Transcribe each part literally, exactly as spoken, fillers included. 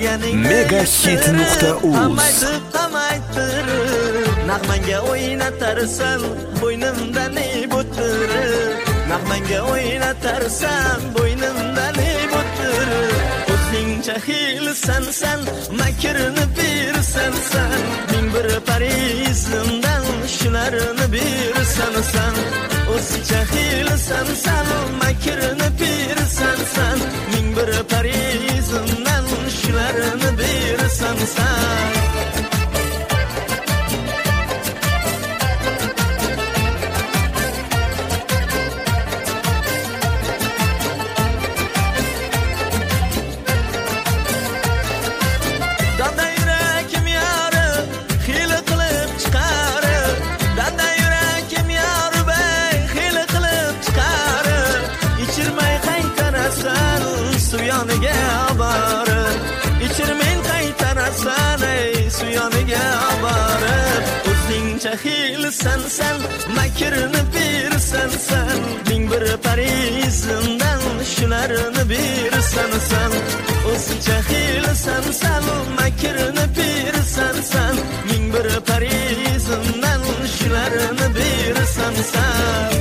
Megahit nuqta uz Nag'manga o'ynatarsan bo'ynimdan bo'ttirib, nag'manga o'ynatarsan bo'ynimdan bo'ttirib, o'zingcha xilsan san, makrni bersan san, ming bir parizimdan shularni bersan san, o'zingcha xilsan san, makrni bersan san, ming bir parizimdan shularni bersan san. Suyoniga borib, ichirmen qaytarasan ey suyoniga borib, o'zingcha xilsan san, makrni bersan san, ming bir parizimdan shularni bersan san, o'zingcha xilsan san, makrni bersan san, ming bir parizimdan shularni bersan san.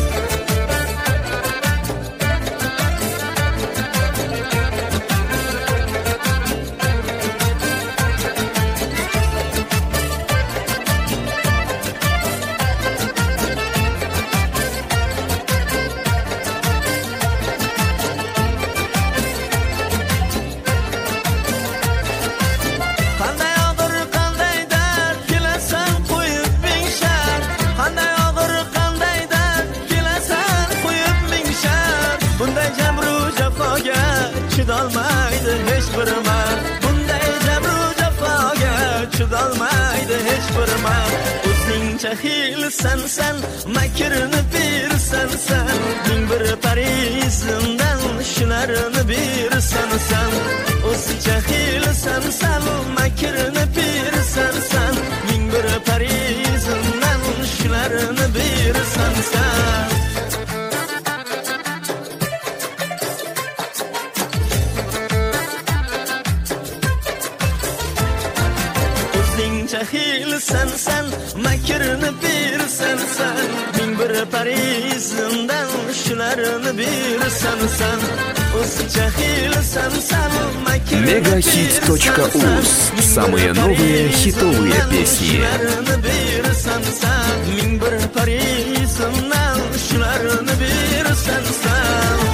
Chidolmaydi hech bir man, bunday jabru jafoga chidolmaydi hech bir man, o'zingcha xilsan san, makrni bersan san, ming bir parizimdan shularni bersan san, o'zingcha xilsan san, makrni bersan san, ming bir parizimdan shularni bersan san. Xilsan san, makrni bersan san, ming bir parizimdan shularni bersan san, o'zingcha xilsan san, makrni Megahit точка уз. Самые новые хитовые песни. bersan san, ming bir parizimdan shularni bersan san.